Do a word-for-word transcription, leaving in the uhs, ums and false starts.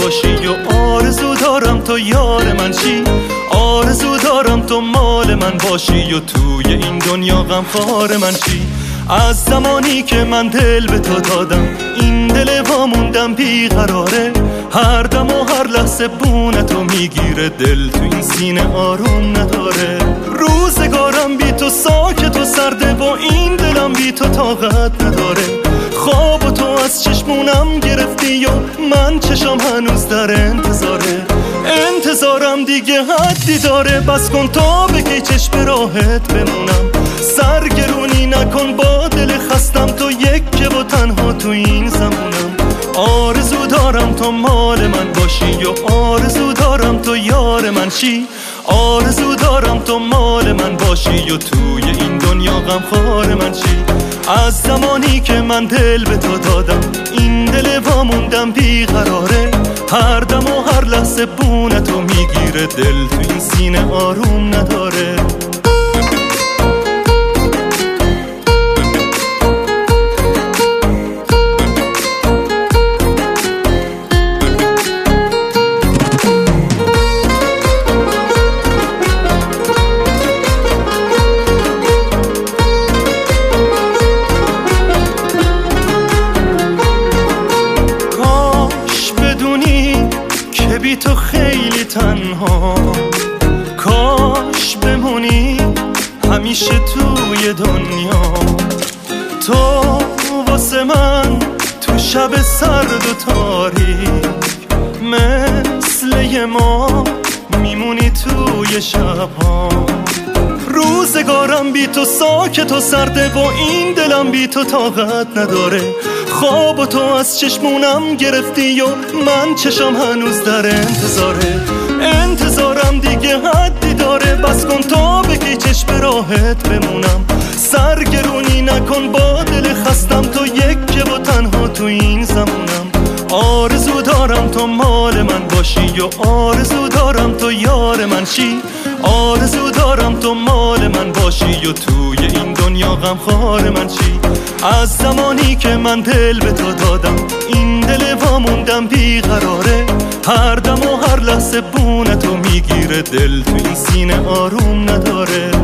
باشی و آرزو دارم تو یار من شی. آرزو دارم تو مال من باشی و توی این دنیا غمخوار من شی. از زمانی که من دل به تو دادم این دل واموندم بیقراره. هر دم و هر لحظه بونه تو میگیره، دل تو این سینه آروم نداره. روزگارم بی تو ساکت و سرده و این دلم بی تو طاقت نداره. خواب و تو از چشمونم گرفتی و من چشم هنوز در انتظاره. انتظارم دیگه حدی داره، بس کن تا بکی چشم راحت بمونم. سرگرونی نکن با دل خستم، تو یکه و تنها تو این زمونم. آرزو دارم تو مال من باشی و آرزو دارم تو یار من شی. آرزو دارم تو مال من باشی و توی این دنیا غمخوار من شی. از زمانی که من دل به تو دادم این دل واموندم بیقراره. هر دم و هر لحظه بونه تو میگیره، دل تو این سینه آروم نداره. بی تو خیلی تنها، کاش بمونی همیشه توی دنیا. تو واسه من تو شب سرد و تاریک مثل یه ما میمونی توی شبها. روزگارم بی تو ساکت و سرده و این دلم بی تو طاقت نداره. خواب و تو از چشمونم گرفتی و من چشم هنوز در انتظاره. انتظارم دیگه حدی داره، بس کن تا بکی چشم راحت بمونم. سرگرونی نکن با دل خستم، تو یکه و تنها تو این زمونم. آرزو دارم تو مال من باشی و آرزو دارم تو یار من شی. آرزو دارم تو مال من باشی و توی این دنیا غمخوار من شی. از زمانی که من دل به تو دادم این دل واموندم بیقراره. هر دم و هر لحظه بونه تو میگیره، دل تو این سینه آروم نداره.